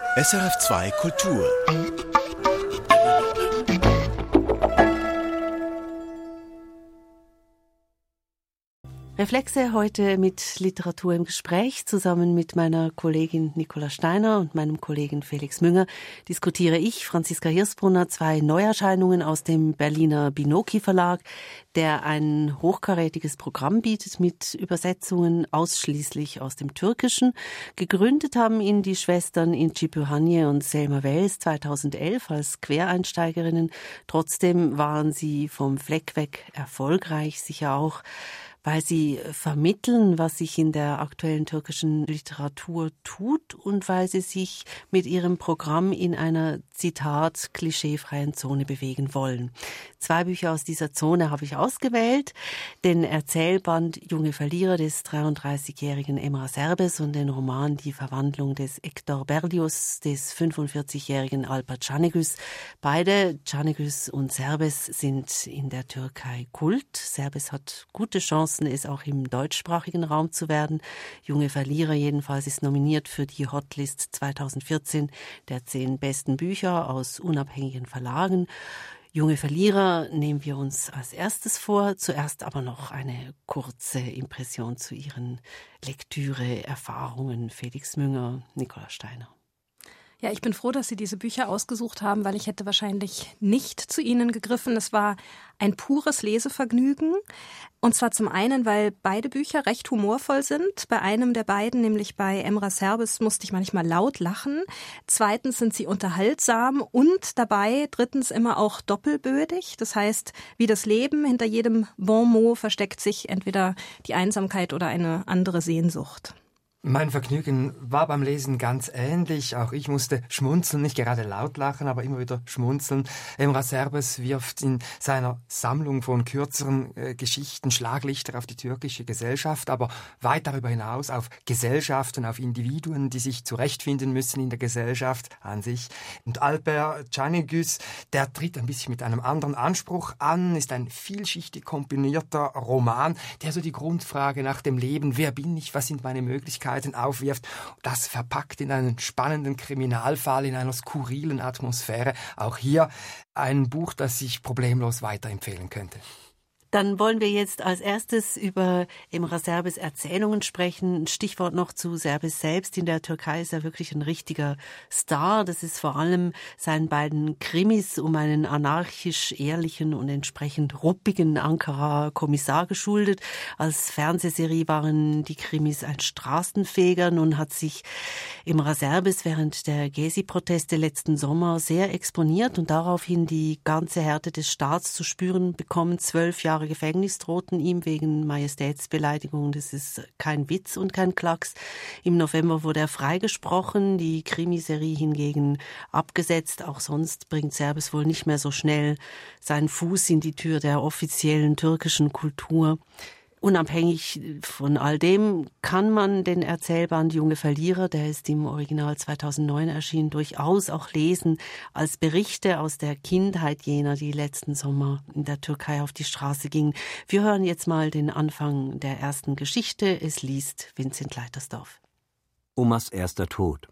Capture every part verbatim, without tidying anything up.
S R F zwei Kultur. Reflexe heute mit Literatur im Gespräch. Zusammen mit meiner Kollegin Nicola Steiner und meinem Kollegen Felix Münger diskutiere ich, Franziska Hirsbrunner, zwei Neuerscheinungen aus dem Berliner Binoki Verlag, der ein hochkarätiges Programm bietet mit Übersetzungen ausschließlich aus dem Türkischen. Gegründet haben ihn die Schwestern Inci Pühanje und Selma Wels zweitausendelf als Quereinsteigerinnen. Trotzdem waren sie vom Fleck weg erfolgreich, sicher auch weil sie vermitteln, was sich in der aktuellen türkischen Literatur tut und weil sie sich mit ihrem Programm in einer, Zitat, klischeefreien Zone bewegen wollen. Zwei Bücher aus dieser Zone habe ich ausgewählt, den Erzählband Junge Verlierer des dreiunddreißigjährigen Emrah Serbes und den Roman Die Verwandlung des Ektor Berlioz des fünfundvierzigjährigen Alper Canegüs. Beide, Canegüs und Serbes, sind in der Türkei Kult. Serbes hat gute Chancen, es auch im deutschsprachigen Raum zu werden. Junge Verlierer jedenfalls ist nominiert für die Hotlist zweitausendvierzehn der zehn besten Bücher aus unabhängigen Verlagen. Junge Verlierer nehmen wir uns als erstes vor. Zuerst aber noch eine kurze Impression zu Ihren Lektüre-Erfahrungen. Felix Münger, Nicola Steiner. Ja, ich bin froh, dass Sie diese Bücher ausgesucht haben, weil ich hätte wahrscheinlich nicht zu ihnen gegriffen. Es war ein pures Lesevergnügen. Und zwar zum einen, weil beide Bücher recht humorvoll sind. Bei einem der beiden, nämlich bei Emrah Serbes, musste ich manchmal laut lachen. Zweitens sind sie unterhaltsam und dabei drittens immer auch doppelbödig. Das heißt, wie das Leben, hinter jedem Bon mot versteckt sich entweder die Einsamkeit oder eine andere Sehnsucht. Mein Vergnügen war beim Lesen ganz ähnlich. Auch ich musste schmunzeln, nicht gerade laut lachen, aber immer wieder schmunzeln. Emrah Serbes wirft in seiner Sammlung von kürzeren äh, Geschichten Schlaglichter auf die türkische Gesellschaft, aber weit darüber hinaus auf Gesellschaften, auf Individuen, die sich zurechtfinden müssen in der Gesellschaft an sich. Und Alper Canegüs, der tritt ein bisschen mit einem anderen Anspruch an, ist ein vielschichtig komponierter Roman, der so die Grundfrage nach dem Leben, wer bin ich, was sind meine Möglichkeiten, aufwirft, das verpackt in einen spannenden Kriminalfall, in einer skurrilen Atmosphäre. Auch hier ein Buch, das ich problemlos weiterempfehlen könnte. Dann wollen wir jetzt als erstes über Emrah Serbes Erzählungen sprechen. Ein Stichwort noch zu Serbes selbst. In der Türkei ist er wirklich ein richtiger Star. Das ist vor allem seinen beiden Krimis um einen anarchisch ehrlichen und entsprechend ruppigen Ankara-Kommissar geschuldet. Als Fernsehserie waren die Krimis ein Straßenfeger. Nun hat sich Emrah Serbes während der Gezi-Proteste letzten Sommer sehr exponiert und daraufhin die ganze Härte des Staats zu spüren bekommen. Zwölf Jahre Gefängnis drohten ihm wegen Majestätsbeleidigung. Das ist kein Witz und kein Klacks. Im November wurde er freigesprochen, die Krimiserie hingegen abgesetzt. Auch sonst bringt Serbes wohl nicht mehr so schnell seinen Fuß in die Tür der offiziellen türkischen Kultur. Unabhängig von all dem kann man den Erzählband Junge Verlierer, der ist im Original zweitausendneun erschienen, durchaus auch lesen als Berichte aus der Kindheit jener, die letzten Sommer in der Türkei auf die Straße gingen. Wir hören jetzt mal den Anfang der ersten Geschichte. Es liest Vincent Leitersdorf. Omas erster Tod.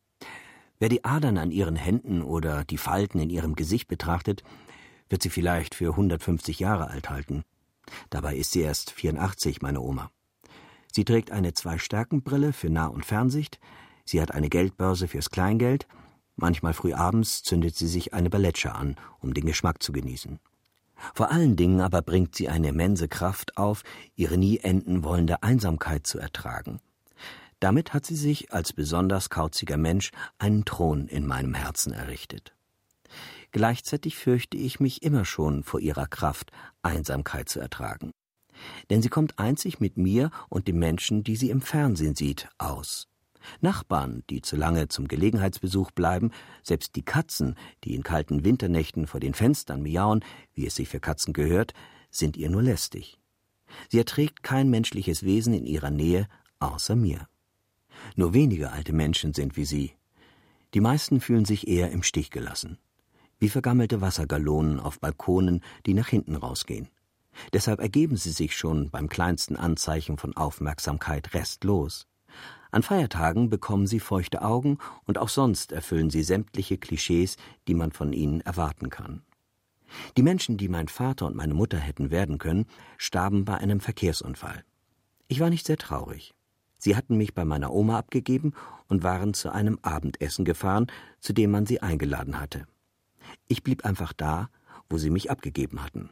Wer die Adern an ihren Händen oder die Falten in ihrem Gesicht betrachtet, wird sie vielleicht für hundertfünfzig Jahre alt halten. Dabei ist sie erst vierundachtzig, meine Oma. Sie trägt eine Zwei-Stärken-Brille für Nah- und Fernsicht, sie hat eine Geldbörse fürs Kleingeld, manchmal früh abends zündet sie sich eine Baletscha an, um den Geschmack zu genießen. Vor allen Dingen aber bringt sie eine immense Kraft auf, ihre nie enden wollende Einsamkeit zu ertragen. Damit hat sie sich als besonders kauziger Mensch einen Thron in meinem Herzen errichtet. Gleichzeitig fürchte ich mich immer schon vor ihrer Kraft, Einsamkeit zu ertragen. Denn sie kommt einzig mit mir und den Menschen, die sie im Fernsehen sieht, aus. Nachbarn, die zu lange zum Gelegenheitsbesuch bleiben, selbst die Katzen, die in kalten Winternächten vor den Fenstern miauen, wie es sich für Katzen gehört, sind ihr nur lästig. Sie erträgt kein menschliches Wesen in ihrer Nähe, außer mir. Nur wenige alte Menschen sind wie sie. Die meisten fühlen sich eher im Stich gelassen. Wie vergammelte Wassergallonen auf Balkonen, die nach hinten rausgehen. Deshalb ergeben sie sich schon beim kleinsten Anzeichen von Aufmerksamkeit restlos. An Feiertagen bekommen sie feuchte Augen und auch sonst erfüllen sie sämtliche Klischees, die man von ihnen erwarten kann. Die Menschen, die mein Vater und meine Mutter hätten werden können, starben bei einem Verkehrsunfall. Ich war nicht sehr traurig. Sie hatten mich bei meiner Oma abgegeben und waren zu einem Abendessen gefahren, zu dem man sie eingeladen hatte. Ich blieb einfach da, wo sie mich abgegeben hatten.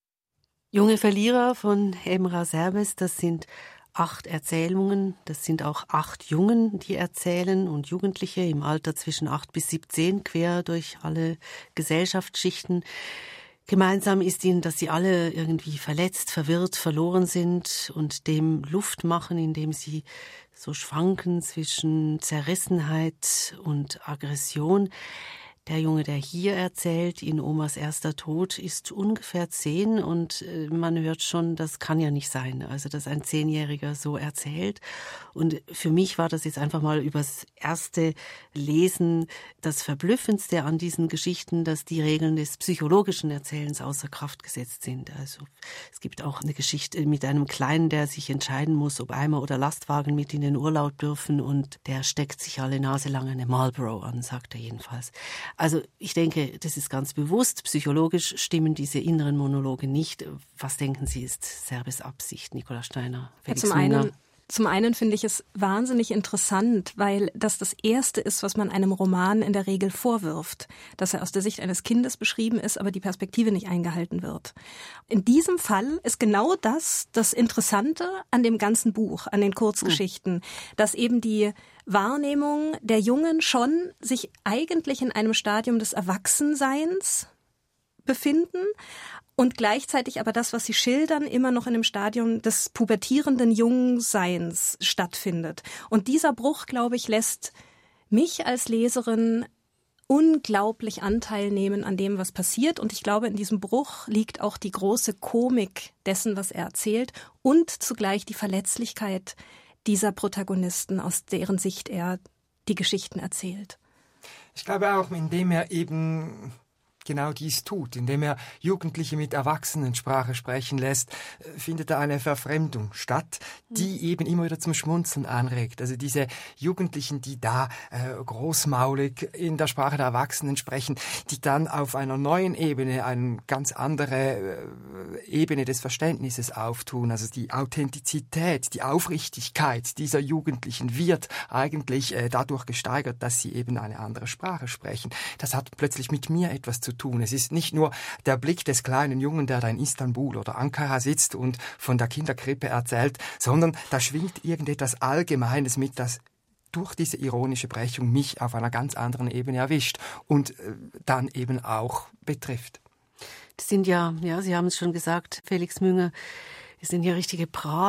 Junge Verlierer von Emrah Serbest, das sind acht Erzählungen, das sind auch acht Jungen, die erzählen und Jugendliche im Alter zwischen acht bis siebzehn, quer durch alle Gesellschaftsschichten. Gemeinsam ist ihnen, dass sie alle irgendwie verletzt, verwirrt, verloren sind und dem Luft machen, indem sie so schwanken zwischen Zerrissenheit und Aggression. Der Junge, der hier erzählt, in Omas erster Tod, ist ungefähr zehn und man hört schon, das kann ja nicht sein, also dass ein Zehnjähriger so erzählt. Und für mich war das jetzt einfach mal übers erste Lesen das Verblüffendste an diesen Geschichten, dass die Regeln des psychologischen Erzählens außer Kraft gesetzt sind. Also es gibt auch eine Geschichte mit einem Kleinen, der sich entscheiden muss, ob Eimer oder Lastwagen mit in den Urlaub dürfen und der steckt sich alle Nase lang eine Marlboro an, sagt er jedenfalls. Also ich denke, das ist ganz bewusst. Psychologisch stimmen diese inneren Monologe nicht. Was denken Sie, ist Serbes Absicht, Nicola Steiner? Ja, zum einen, zum einen finde ich es wahnsinnig interessant, weil das das Erste ist, was man einem Roman in der Regel vorwirft, dass er aus der Sicht eines Kindes beschrieben ist, aber die Perspektive nicht eingehalten wird. In diesem Fall ist genau das das Interessante an dem ganzen Buch, an den Kurzgeschichten, mhm. dass eben die Wahrnehmung der Jungen schon sich eigentlich in einem Stadium des Erwachsenseins befinden und gleichzeitig aber das, was sie schildern, immer noch in dem Stadium des pubertierenden Jungseins stattfindet. Und dieser Bruch, glaube ich, lässt mich als Leserin unglaublich Anteil nehmen an dem, was passiert. Und ich glaube, in diesem Bruch liegt auch die große Komik dessen, was er erzählt und zugleich die Verletzlichkeit dieser Protagonisten, aus deren Sicht er die Geschichten erzählt. Ich glaube auch, indem er eben genau dies tut, indem er Jugendliche mit Erwachsenensprache sprechen lässt, findet da eine Verfremdung statt, die eben immer wieder zum Schmunzeln anregt. Also diese Jugendlichen, die da äh, großmaulig in der Sprache der Erwachsenen sprechen, die dann auf einer neuen Ebene eine ganz andere äh, Ebene des Verständnisses auftun. Also die Authentizität, die Aufrichtigkeit dieser Jugendlichen wird eigentlich äh, dadurch gesteigert, dass sie eben eine andere Sprache sprechen. Das hat plötzlich mit mir etwas zu tun. Es ist nicht nur der Blick des kleinen Jungen, der da in Istanbul oder Ankara sitzt und von der Kinderkrippe erzählt, sondern da schwingt irgendetwas Allgemeines mit, das durch diese ironische Brechung mich auf einer ganz anderen Ebene erwischt und äh, dann eben auch betrifft. Das sind ja, ja, Sie haben es schon gesagt, Felix Münger, es sind ja richtige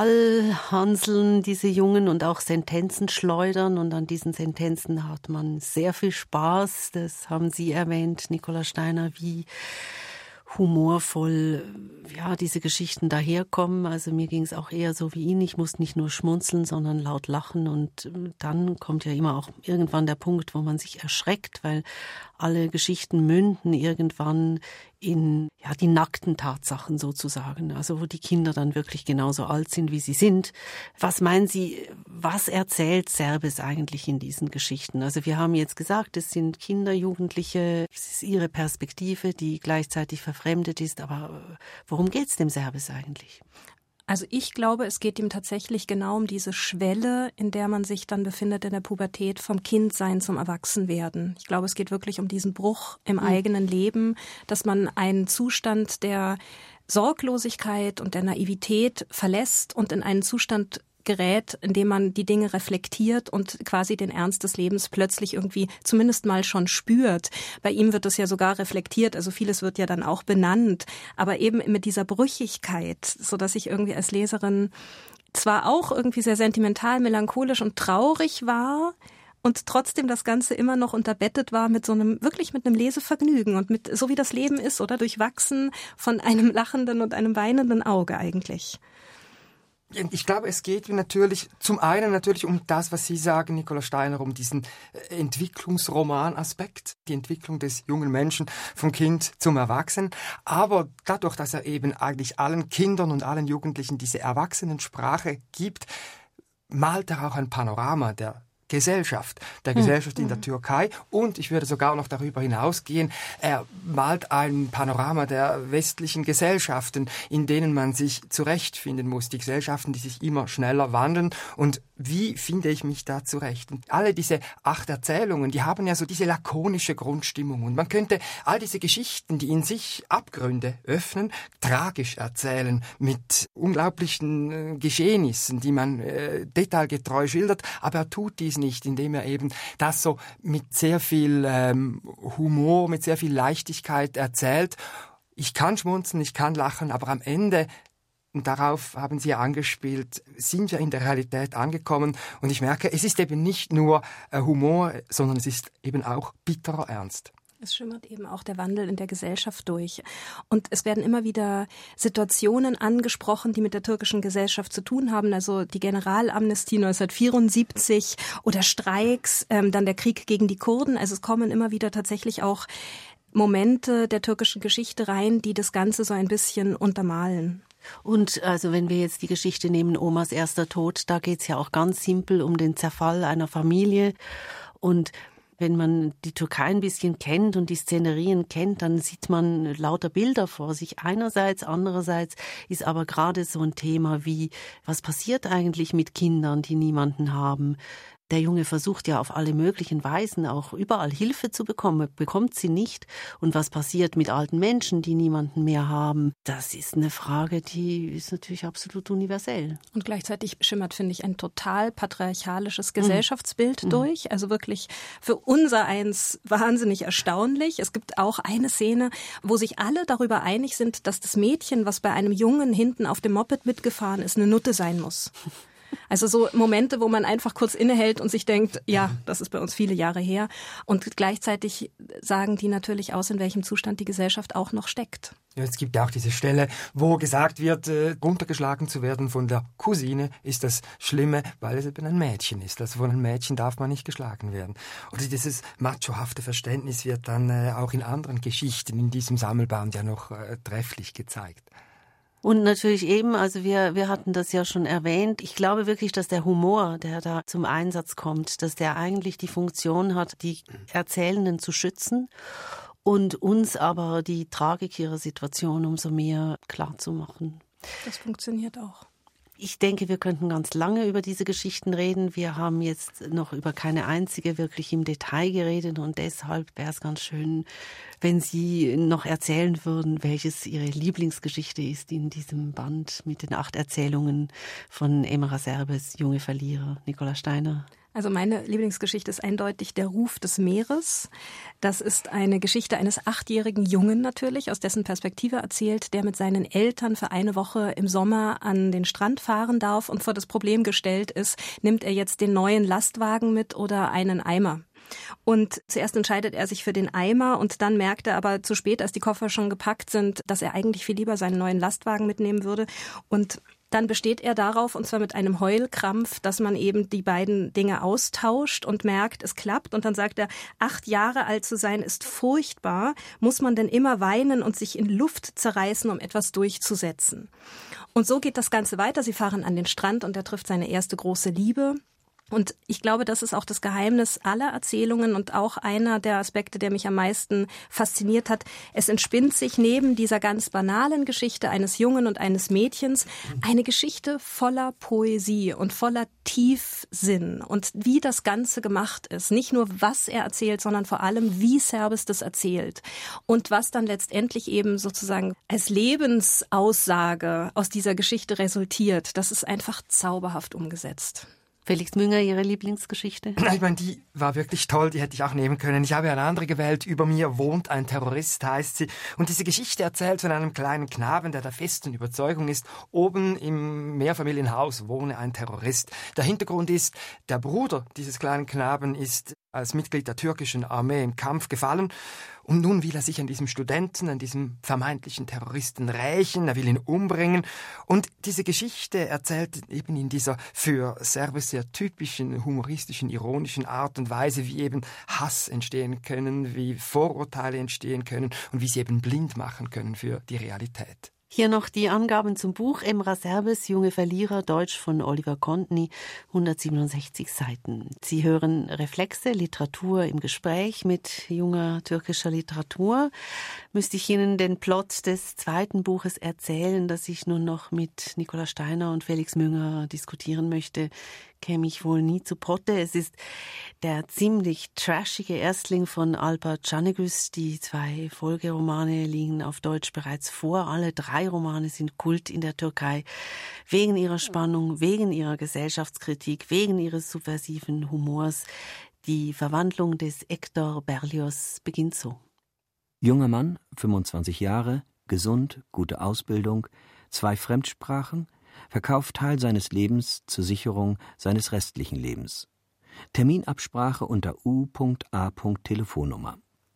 Prahlhanseln, diese Jungen, und auch Sentenzen schleudern. Und an diesen Sentenzen hat man sehr viel Spaß. Das haben Sie erwähnt, Nicola Steiner, wie humorvoll ja diese Geschichten daherkommen. Also mir ging es auch eher so wie Ihnen. Ich musste nicht nur schmunzeln, sondern laut lachen. Und dann kommt ja immer auch irgendwann der Punkt, wo man sich erschreckt, weil alle Geschichten münden irgendwann in ja die nackten Tatsachen sozusagen, also wo die Kinder dann wirklich genauso alt sind, wie sie sind. Was meinen Sie, was erzählt Serbes eigentlich in diesen Geschichten? Also wir haben jetzt gesagt, es sind Kinder, Jugendliche, es ist ihre Perspektive, die gleichzeitig verfremdet ist, aber worum geht's dem Serbes eigentlich? Also ich glaube, es geht ihm tatsächlich genau um diese Schwelle, in der man sich dann befindet in der Pubertät, vom Kindsein zum Erwachsenwerden. Ich glaube, es geht wirklich um diesen Bruch im mhm. eigenen Leben, dass man einen Zustand der Sorglosigkeit und der Naivität verlässt und in einen Zustand gerät, in dem man die Dinge reflektiert und quasi den Ernst des Lebens plötzlich irgendwie zumindest mal schon spürt. Bei ihm wird es ja sogar reflektiert, also vieles wird ja dann auch benannt, aber eben mit dieser Brüchigkeit, so dass ich irgendwie als Leserin zwar auch irgendwie sehr sentimental, melancholisch und traurig war und trotzdem das Ganze immer noch unterbettet war mit so einem, wirklich mit einem Lesevergnügen und mit, so wie das Leben ist, oder durchwachsen von einem lachenden und einem weinenden Auge eigentlich. Ich glaube, es geht natürlich zum einen natürlich um das, was Sie sagen, Nicola Steiner, um diesen Entwicklungsroman-Aspekt, die Entwicklung des jungen Menschen vom Kind zum Erwachsenen. Aber dadurch, dass er eben eigentlich allen Kindern und allen Jugendlichen diese Erwachsenensprache gibt, malt er auch ein Panorama der Gesellschaft, der Gesellschaft in der Türkei, und ich würde sogar noch darüber hinausgehen, er malt ein Panorama der westlichen Gesellschaften, in denen man sich zurechtfinden muss, die Gesellschaften, die sich immer schneller wandeln, und wie finde ich mich da zurecht? Und alle diese acht Erzählungen, die haben ja so diese lakonische Grundstimmung, und man könnte all diese Geschichten, die in sich Abgründe öffnen, tragisch erzählen, mit unglaublichen äh, Geschehnissen, die man äh, detailgetreu schildert, aber er tut dies nicht, indem er eben das so mit sehr viel ähm, Humor, mit sehr viel Leichtigkeit erzählt. Ich kann schmunzeln, ich kann lachen, aber am Ende, und darauf haben Sie ja angespielt, sind wir in der Realität angekommen, und ich merke, es ist eben nicht nur äh, Humor, sondern es ist eben auch bitterer Ernst. Es schimmert eben auch der Wandel in der Gesellschaft durch. Und es werden immer wieder Situationen angesprochen, die mit der türkischen Gesellschaft zu tun haben. Also die Generalamnestie neunzehnhundertvierundsiebzig oder Streiks, ähm, dann der Krieg gegen die Kurden. Also es kommen immer wieder tatsächlich auch Momente der türkischen Geschichte rein, die das Ganze so ein bisschen untermalen. Und also wenn wir jetzt die Geschichte nehmen, Omas erster Tod, da geht's ja auch ganz simpel um den Zerfall einer Familie. Und wenn man die Türkei ein bisschen kennt und die Szenerien kennt, dann sieht man lauter Bilder vor sich. Einerseits, andererseits ist aber gerade so ein Thema wie, was passiert eigentlich mit Kindern, die niemanden haben? Der Junge versucht ja auf alle möglichen Weisen auch überall Hilfe zu bekommen, bekommt sie nicht. Und was passiert mit alten Menschen, die niemanden mehr haben? Das ist eine Frage, die ist natürlich absolut universell. Und gleichzeitig schimmert, finde ich, ein total patriarchalisches Gesellschaftsbild mhm. durch. Also wirklich für unser eins wahnsinnig erstaunlich. Es gibt auch eine Szene, wo sich alle darüber einig sind, dass das Mädchen, was bei einem Jungen hinten auf dem Moped mitgefahren ist, eine Nutte sein muss. Also so Momente, wo man einfach kurz innehält und sich denkt, ja, das ist bei uns viele Jahre her. Und gleichzeitig sagen die natürlich aus, in welchem Zustand die Gesellschaft auch noch steckt. Ja, es gibt auch diese Stelle, wo gesagt wird, äh, runtergeschlagen zu werden von der Cousine ist das Schlimme, weil es eben ein Mädchen ist. Also von einem Mädchen darf man nicht geschlagen werden. Oder dieses machohafte Verständnis wird dann äh, auch in anderen Geschichten in diesem Sammelband ja noch äh, trefflich gezeigt. Und natürlich eben, also wir, wir hatten das ja schon erwähnt, ich glaube wirklich, dass der Humor, der da zum Einsatz kommt, dass der eigentlich die Funktion hat, die Erzählenden zu schützen und uns aber die Tragik ihrer Situation umso mehr klar zu machen. Das funktioniert auch. Ich denke, wir könnten ganz lange über diese Geschichten reden. Wir haben jetzt noch über keine einzige wirklich im Detail geredet und deshalb wäre es ganz schön, wenn Sie noch erzählen würden, welches Ihre Lieblingsgeschichte ist in diesem Band mit den acht Erzählungen von Emrah Serbes, Junge Verlierer, Nicola Steiner. Also meine Lieblingsgeschichte ist eindeutig Der Ruf des Meeres. Das ist eine Geschichte eines achtjährigen Jungen natürlich, aus dessen Perspektive erzählt, der mit seinen Eltern für eine Woche im Sommer an den Strand fahren darf und vor das Problem gestellt ist, nimmt er jetzt den neuen Lastwagen mit oder einen Eimer? Und zuerst entscheidet er sich für den Eimer und dann merkt er aber zu spät, als die Koffer schon gepackt sind, dass er eigentlich viel lieber seinen neuen Lastwagen mitnehmen würde. Und dann besteht er darauf, und zwar mit einem Heulkrampf, dass man eben die beiden Dinge austauscht und merkt, es klappt. Und dann sagt er, acht Jahre alt zu sein ist furchtbar. Muss man denn immer weinen und sich in Luft zerreißen, um etwas durchzusetzen? Und so geht das Ganze weiter. Sie fahren an den Strand und er trifft seine erste große Liebe. Und ich glaube, das ist auch das Geheimnis aller Erzählungen und auch einer der Aspekte, der mich am meisten fasziniert hat. Es entspinnt sich neben dieser ganz banalen Geschichte eines Jungen und eines Mädchens eine Geschichte voller Poesie und voller Tiefsinn und wie das Ganze gemacht ist. Nicht nur, was er erzählt, sondern vor allem, wie Serbes das erzählt. Und was dann letztendlich eben sozusagen als Lebensaussage aus dieser Geschichte resultiert. Das ist einfach zauberhaft umgesetzt. Felix Münger, Ihre Lieblingsgeschichte? Ich meine, die war wirklich toll, die hätte ich auch nehmen können. Ich habe eine andere gewählt. Über mir wohnt ein Terrorist, heißt sie. Und diese Geschichte erzählt von einem kleinen Knaben, der der festen Überzeugung ist, oben im Mehrfamilienhaus wohne ein Terrorist. Der Hintergrund ist, der Bruder dieses kleinen Knaben ist als Mitglied der türkischen Armee im Kampf gefallen. Und nun will er sich an diesem Studenten, an diesem vermeintlichen Terroristen rächen, er will ihn umbringen. Und diese Geschichte erzählt eben in dieser für Serbes sehr typischen, humoristischen, ironischen Art und Weise, wie eben Hass entstehen können, wie Vorurteile entstehen können und wie sie eben blind machen können für die Realität. Hier noch die Angaben zum Buch Emrah Serbes, Junge Verlierer, Deutsch von Oliver Kontny, hundertsiebenundsechzig Seiten. Sie hören Reflexe, Literatur im Gespräch mit junger türkischer Literatur. Müsste ich Ihnen den Plot des zweiten Buches erzählen, das ich nun noch mit Nicola Steiner und Felix Münger diskutieren möchte, käme ich wohl nie zu Potte. Es ist der ziemlich trashige Erstling von Alper Canegüz. Die zwei Folgeromane liegen auf Deutsch bereits vor. Alle drei Romane sind Kult in der Türkei. Wegen ihrer Spannung, wegen ihrer Gesellschaftskritik, wegen ihres subversiven Humors. Die Verwandlung des Hector Berlioz beginnt so. Junger Mann, fünfundzwanzig Jahre, gesund, gute Ausbildung, zwei Fremdsprachen, verkauft Teil seines Lebens zur Sicherung seines restlichen Lebens. Terminabsprache unter U A Telefonnummer.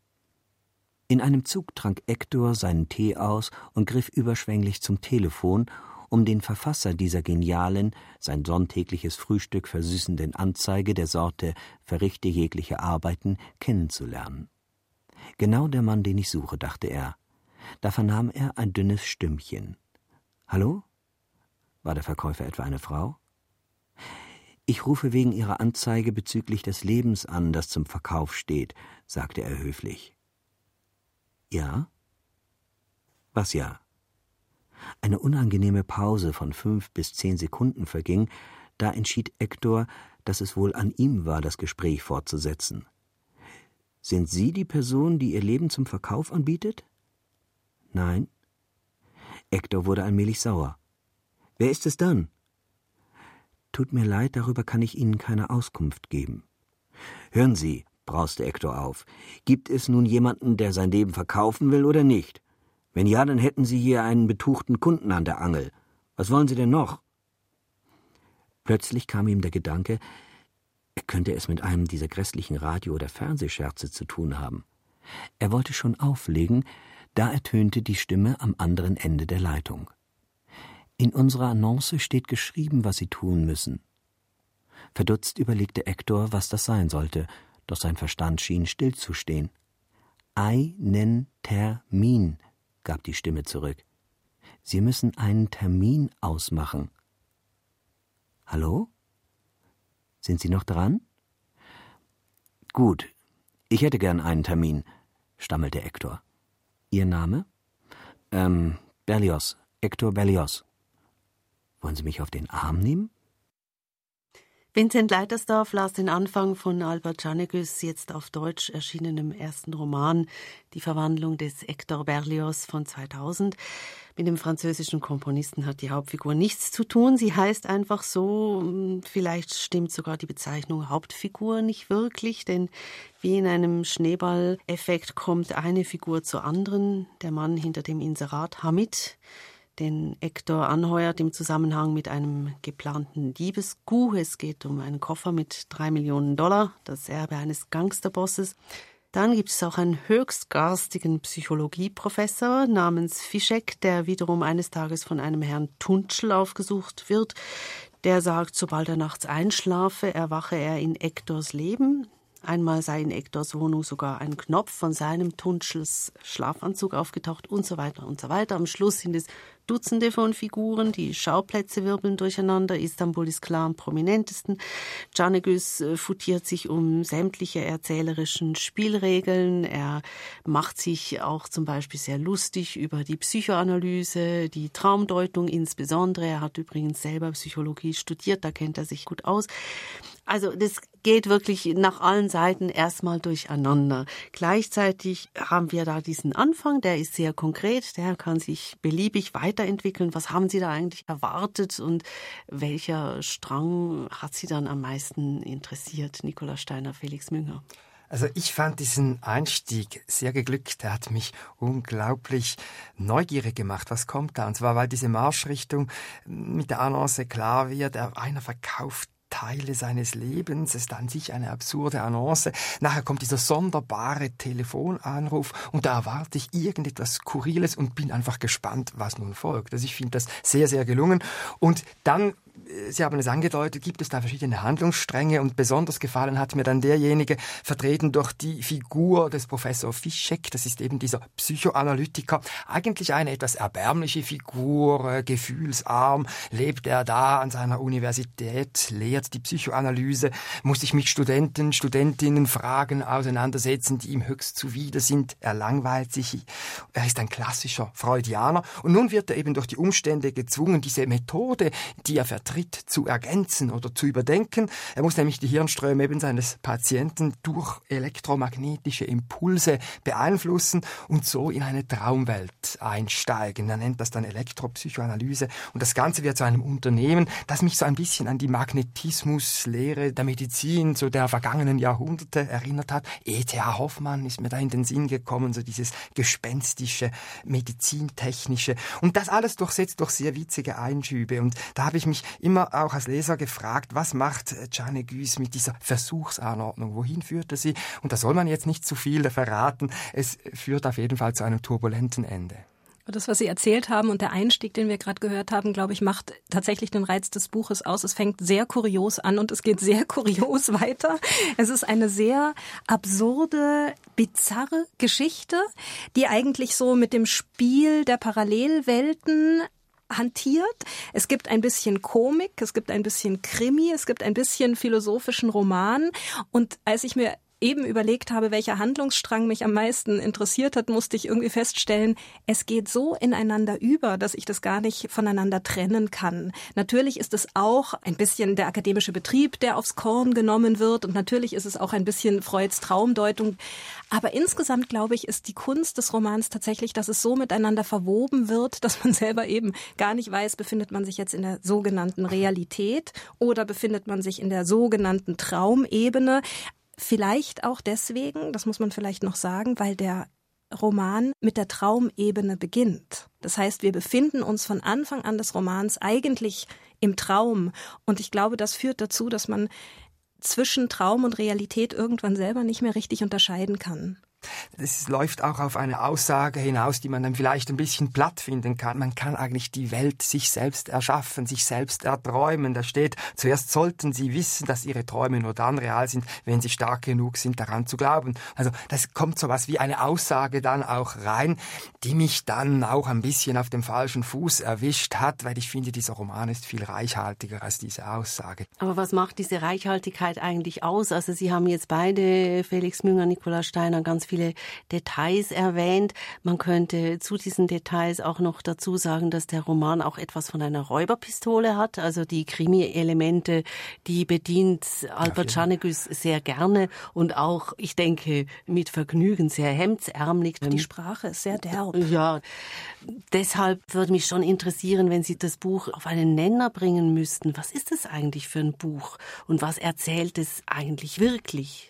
In einem Zug trank Hector seinen Tee aus und griff überschwänglich zum Telefon, um den Verfasser dieser genialen, sein sonntägliches Frühstück versüßenden Anzeige der Sorte »Verrichte jegliche Arbeiten« kennenzulernen. Genau der Mann, den ich suche, dachte er. Da vernahm er ein dünnes Stimmchen. »Hallo? War der Verkäufer etwa eine Frau?« »Ich rufe wegen Ihrer Anzeige bezüglich des Lebens an, das zum Verkauf steht«, sagte er höflich. »Ja?« »Was ja?« Eine unangenehme Pause von fünf bis zehn Sekunden verging, da entschied Hector, dass es wohl an ihm war, das Gespräch fortzusetzen. »Sind Sie die Person, die Ihr Leben zum Verkauf anbietet?« »Nein.« Hector wurde allmählich sauer. »Wer ist es dann?« »Tut mir leid, darüber kann ich Ihnen keine Auskunft geben.« »Hören Sie«, brauste Hector auf, »gibt es nun jemanden, der sein Leben verkaufen will oder nicht? Wenn ja, dann hätten Sie hier einen betuchten Kunden an der Angel. Was wollen Sie denn noch?« Plötzlich kam ihm der Gedanke, er könnte es mit einem dieser grässlichen Radio- oder Fernsehscherze zu tun haben. Er wollte schon auflegen, da ertönte die Stimme am anderen Ende der Leitung. »In unserer Annonce steht geschrieben, was Sie tun müssen.« Verdutzt überlegte Hector, was das sein sollte, doch sein Verstand schien stillzustehen. »Einen Termin«, gab die Stimme zurück. »Sie müssen einen Termin ausmachen.« »Hallo? Sind Sie noch dran?« »Gut, ich hätte gern einen Termin«, stammelte Hector. »Ihr Name?« »Ähm, Berlioz, Hector Berlioz.« »Wollen Sie mich auf den Arm nehmen?« Vincent Leitersdorf las den Anfang von Alper Canegüz, jetzt auf Deutsch erschienenem ersten Roman, Die Verwandlung des Hector Berlioz von zweitausend. Mit dem französischen Komponisten hat die Hauptfigur nichts zu tun. Sie heißt einfach so, vielleicht stimmt sogar die Bezeichnung Hauptfigur nicht wirklich, denn wie in einem Schneeballeffekt kommt eine Figur zur anderen, der Mann hinter dem Inserat Hamid, den Hector anheuert im Zusammenhang mit einem geplanten Diebescoup. Es geht um einen Koffer mit drei Millionen Dollar, das Erbe eines Gangsterbosses. Dann gibt es auch einen höchst garstigen Psychologieprofessor namens Fischek, der wiederum eines Tages von einem Herrn Tunçl aufgesucht wird. Der sagt, sobald er nachts einschlafe, erwache er in Hectors Leben. Einmal sei in Hectors Wohnung sogar ein Knopf von seinem Tunçls Schlafanzug aufgetaucht und so weiter und so weiter. Am Schluss sind es Dutzende von Figuren, die Schauplätze wirbeln durcheinander. Istanbul ist klar am prominentesten. Canegüz futiert sich um sämtliche erzählerischen Spielregeln. Er macht sich auch zum Beispiel sehr lustig über die Psychoanalyse, die Traumdeutung insbesondere. Er hat übrigens selber Psychologie studiert, da kennt er sich gut aus. Also das geht wirklich nach allen Seiten erstmal durcheinander. Gleichzeitig haben wir da diesen Anfang, der ist sehr konkret, der kann sich beliebig weiterentwickeln. Was haben Sie da eigentlich erwartet und welcher Strang hat Sie dann am meisten interessiert? Nicola Steiner, Felix Münger. Also ich fand diesen Einstieg sehr geglückt. Er hat mich unglaublich neugierig gemacht. Was kommt da? Und zwar, weil diese Marschrichtung mit der Annonce klar wird. Einer verkauft Teile seines Lebens. Es ist an sich eine absurde Annonce. Nachher kommt dieser sonderbare Telefonanruf und da erwarte ich irgendetwas Skurriles und bin einfach gespannt, was nun folgt. Also ich finde das sehr, sehr gelungen. Und dann Sie haben es angedeutet, gibt es da verschiedene Handlungsstränge und besonders gefallen hat mir dann derjenige, vertreten durch die Figur des Professor Fischek, das ist eben dieser Psychoanalytiker, eigentlich eine etwas erbärmliche Figur, äh, gefühlsarm, lebt er da an seiner Universität, lehrt die Psychoanalyse, muss sich mit Studenten, Studentinnen Fragen auseinandersetzen, die ihm höchst zuwider sind, er langweilt sich, er ist ein klassischer Freudianer und nun wird er eben durch die Umstände gezwungen, diese Methode, die er vertritt, zu ergänzen oder zu überdenken. Er muss nämlich die Hirnströme eben seines Patienten durch elektromagnetische Impulse beeinflussen und so in eine Traumwelt einsteigen. Er nennt das dann Elektropsychoanalyse und das Ganze wird zu einem Unternehmen, das mich so ein bisschen an die Magnetismuslehre der Medizin so der vergangenen Jahrhunderte erinnert hat. E T H Hoffmann ist mir da in den Sinn gekommen, so dieses gespenstische, medizintechnische und das alles durchsetzt durch sehr witzige Einschübe und da habe ich mich immer auch als Leser gefragt, was macht Jeanne Guës mit dieser Versuchsanordnung? Wohin führt er sie? Und da soll man jetzt nicht zu viel verraten. Es führt auf jeden Fall zu einem turbulenten Ende. Das, was Sie erzählt haben und der Einstieg, den wir gerade gehört haben, glaube ich, macht tatsächlich den Reiz des Buches aus. Es fängt sehr kurios an und es geht sehr kurios weiter. Es ist eine sehr absurde, bizarre Geschichte, die eigentlich so mit dem Spiel der Parallelwelten hantiert. Es gibt ein bisschen Komik, es gibt ein bisschen Krimi, es gibt ein bisschen philosophischen Roman. Und als ich mir eben überlegt habe, welcher Handlungsstrang mich am meisten interessiert hat, musste ich irgendwie feststellen, es geht so ineinander über, dass ich das gar nicht voneinander trennen kann. Natürlich ist es auch ein bisschen der akademische Betrieb, der aufs Korn genommen wird und natürlich ist es auch ein bisschen Freuds Traumdeutung. Aber insgesamt, glaube ich, ist die Kunst des Romans tatsächlich, dass es so miteinander verwoben wird, dass man selber eben gar nicht weiß, befindet man sich jetzt in der sogenannten Realität oder befindet man sich in der sogenannten Traumebene. Vielleicht auch deswegen, das muss man vielleicht noch sagen, weil der Roman mit der Traumebene beginnt. Das heißt, wir befinden uns von Anfang an des Romans eigentlich im Traum. Und ich glaube, das führt dazu, dass man zwischen Traum und Realität irgendwann selber nicht mehr richtig unterscheiden kann. Es läuft auch auf eine Aussage hinaus, die man dann vielleicht ein bisschen platt finden kann. Man kann eigentlich die Welt sich selbst erschaffen, sich selbst erträumen. Da steht, zuerst sollten Sie wissen, dass Ihre Träume nur dann real sind, wenn Sie stark genug sind, daran zu glauben. Also das kommt sowas wie eine Aussage dann auch rein, die mich dann auch ein bisschen auf dem falschen Fuß erwischt hat, weil ich finde, dieser Roman ist viel reichhaltiger als diese Aussage. Aber was macht diese Reichhaltigkeit eigentlich aus? Also Sie haben jetzt beide, Felix Münger, Nikolaus Steiner, ganz viel viele Details erwähnt. Man könnte zu diesen Details auch noch dazu sagen, dass der Roman auch etwas von einer Räuberpistole hat. Also die Krimi-Elemente, die bedient Albert Jeanne Guës sehr gerne und auch, ich denke, mit Vergnügen sehr hemdsärmelig. Die Sprache ist sehr derb. Ja, deshalb würde mich schon interessieren, wenn Sie das Buch auf einen Nenner bringen müssten. Was ist das eigentlich für ein Buch und was erzählt es eigentlich wirklich?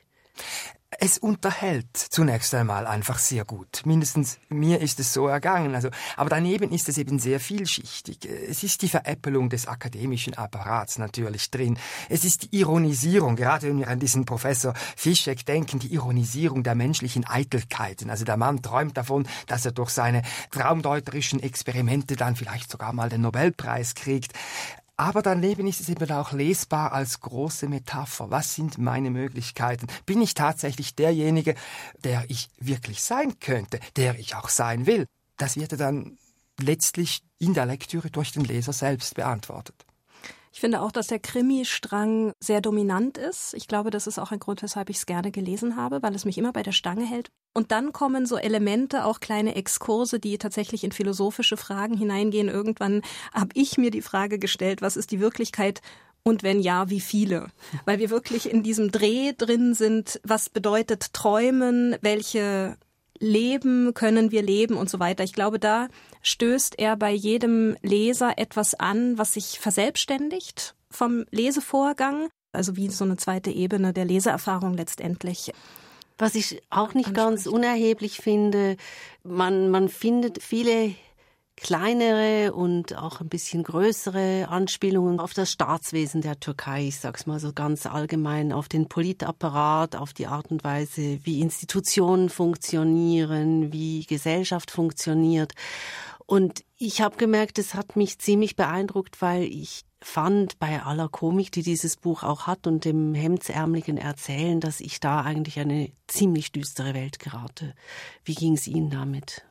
Es unterhält zunächst einmal einfach sehr gut. Mindestens mir ist es so ergangen. Also, aber daneben ist es eben sehr vielschichtig. Es ist die Veräppelung des akademischen Apparats natürlich drin. Es ist die Ironisierung, gerade wenn wir an diesen Professor Fischek denken, die Ironisierung der menschlichen Eitelkeiten. Also der Mann träumt davon, dass er durch seine traumdeuterischen Experimente dann vielleicht sogar mal den Nobelpreis kriegt. Aber daneben ist es eben auch lesbar als große Metapher. Was sind meine Möglichkeiten? Bin ich tatsächlich derjenige, der ich wirklich sein könnte, der ich auch sein will? Das wird dann letztlich in der Lektüre durch den Leser selbst beantwortet. Ich finde auch, dass der Krimi-Strang sehr dominant ist. Ich glaube, das ist auch ein Grund, weshalb ich es gerne gelesen habe, weil es mich immer bei der Stange hält. Und dann kommen so Elemente, auch kleine Exkurse, die tatsächlich in philosophische Fragen hineingehen. Irgendwann habe ich mir die Frage gestellt, was ist die Wirklichkeit? Und wenn ja, wie viele? Weil wir wirklich in diesem Dreh drin sind, was bedeutet Träumen, welche Leben können wir leben und so weiter. Ich glaube, da stößt er bei jedem Leser etwas an, was sich verselbstständigt vom Lesevorgang, also wie so eine zweite Ebene der Leseerfahrung letztendlich. Was ich auch nicht ganz unerheblich finde, man, man findet viele kleinere und auch ein bisschen größere Anspielungen auf das Staatswesen der Türkei, ich sag's mal so ganz allgemein, auf den Politapparat, auf die Art und Weise, wie Institutionen funktionieren, wie Gesellschaft funktioniert. Und ich habe gemerkt, es hat mich ziemlich beeindruckt, weil ich fand, bei aller Komik, die dieses Buch auch hat und dem hemdsärmeligen Erzählen, dass ich da eigentlich eine ziemlich düstere Welt gerate. Wie ging es Ihnen damit?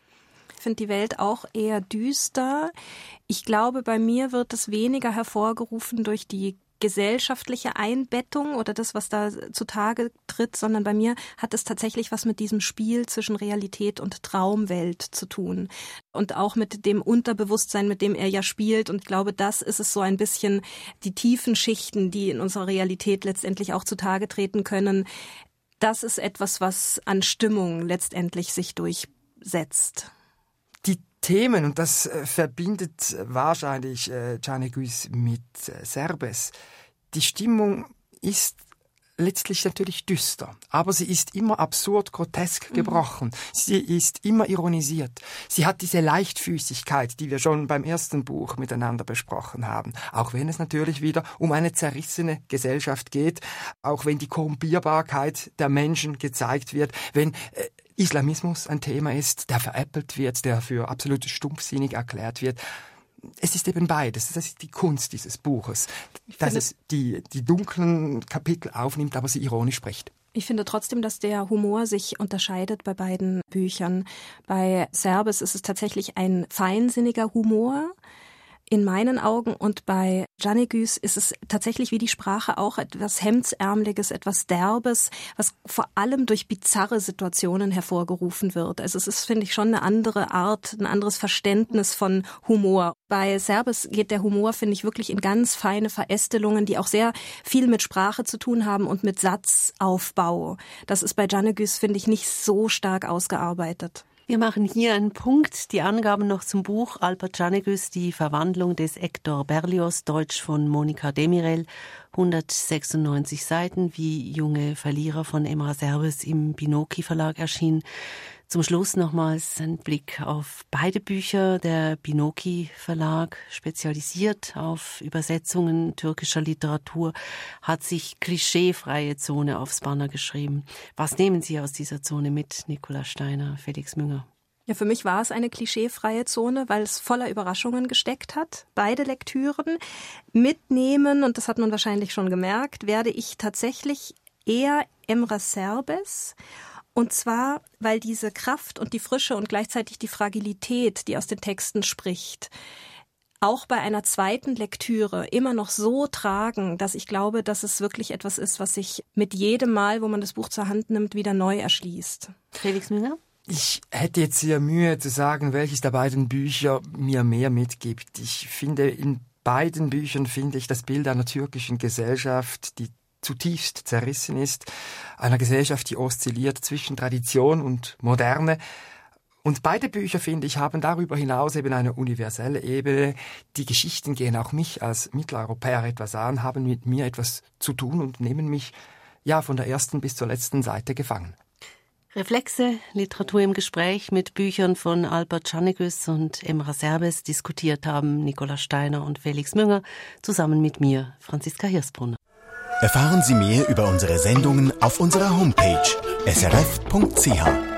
Ich finde die Welt auch eher düster. Ich glaube, bei mir wird es weniger hervorgerufen durch die gesellschaftliche Einbettung oder das, was da zutage tritt, sondern bei mir hat es tatsächlich was mit diesem Spiel zwischen Realität und Traumwelt zu tun. Und auch mit dem Unterbewusstsein, mit dem er ja spielt. Und ich glaube, das ist es so ein bisschen, die tiefen Schichten, die in unserer Realität letztendlich auch zutage treten können. Das ist etwas, was an Stimmung letztendlich sich durchsetzt. Die Themen, und das äh, verbindet wahrscheinlich äh, Gianni-Guis mit äh, Serbes. Die Stimmung ist letztlich natürlich düster, aber sie ist immer absurd, grotesk gebrochen. Mhm. Sie ist immer ironisiert. Sie hat diese Leichtfüßigkeit, die wir schon beim ersten Buch miteinander besprochen haben. Auch wenn es natürlich wieder um eine zerrissene Gesellschaft geht, auch wenn die Korrumpierbarkeit der Menschen gezeigt wird, wenn äh, Islamismus ein Thema ist, der veräppelt wird, der für absolut stumpfsinnig erklärt wird. Es ist eben beides. Das ist die Kunst dieses Buches, dass es die, die dunklen Kapitel aufnimmt, aber sie ironisch spricht. Ich finde trotzdem, dass der Humor sich unterscheidet bei beiden Büchern. Bei Serbes ist es tatsächlich ein feinsinniger Humor in meinen Augen, und bei Gianni-Guis ist es tatsächlich wie die Sprache auch etwas Hemdsärmeliges, etwas Derbes, was vor allem durch bizarre Situationen hervorgerufen wird. Also es ist, finde ich, schon eine andere Art, ein anderes Verständnis von Humor. Bei Serbes geht der Humor, finde ich, wirklich in ganz feine Verästelungen, die auch sehr viel mit Sprache zu tun haben und mit Satzaufbau. Das ist bei Gianni-Guis, finde ich, nicht so stark ausgearbeitet. Wir machen hier einen Punkt. Die Angaben noch zum Buch Albert Gianni-Guis, die Verwandlung des Hector Berlioz, Deutsch von Monika Demirel, hundertsechsundneunzig Seiten, wie junge Verlierer von Emra Serbes im Binoki Verlag erschien. Zum Schluss nochmals ein Blick auf beide Bücher. Der Binoki Verlag, spezialisiert auf Übersetzungen türkischer Literatur, hat sich klischeefreie Zone aufs Banner geschrieben. Was nehmen Sie aus dieser Zone mit, Nicola Steiner, Felix Münger? Ja, für mich war es eine klischeefreie Zone, weil es voller Überraschungen gesteckt hat. Beide Lektüren mitnehmen, und das hat man wahrscheinlich schon gemerkt, werde ich tatsächlich eher Emra Serbes. Und zwar, weil diese Kraft und die Frische und gleichzeitig die Fragilität, die aus den Texten spricht, auch bei einer zweiten Lektüre immer noch so tragen, dass ich glaube, dass es wirklich etwas ist, was sich mit jedem Mal, wo man das Buch zur Hand nimmt, wieder neu erschließt. Felix Münger? Ich hätte jetzt sehr Mühe zu sagen, welches der beiden Bücher mir mehr mitgibt. Ich finde, in beiden Büchern finde ich das Bild einer türkischen Gesellschaft, die zutiefst zerrissen ist, einer Gesellschaft, die oszilliert zwischen Tradition und Moderne. Und beide Bücher, finde ich, haben darüber hinaus eben eine universelle Ebene. Die Geschichten gehen auch mich als Mitteleuropäer etwas an, haben mit mir etwas zu tun und nehmen mich ja von der ersten bis zur letzten Seite gefangen. Reflexe, Literatur im Gespräch mit Büchern von Albert Gianni-Guis und Emra Serbes diskutiert haben Nicola Steiner und Felix Münger, zusammen mit mir, Franziska Hirsbrunner. Erfahren Sie mehr über unsere Sendungen auf unserer Homepage s r f punkt c h.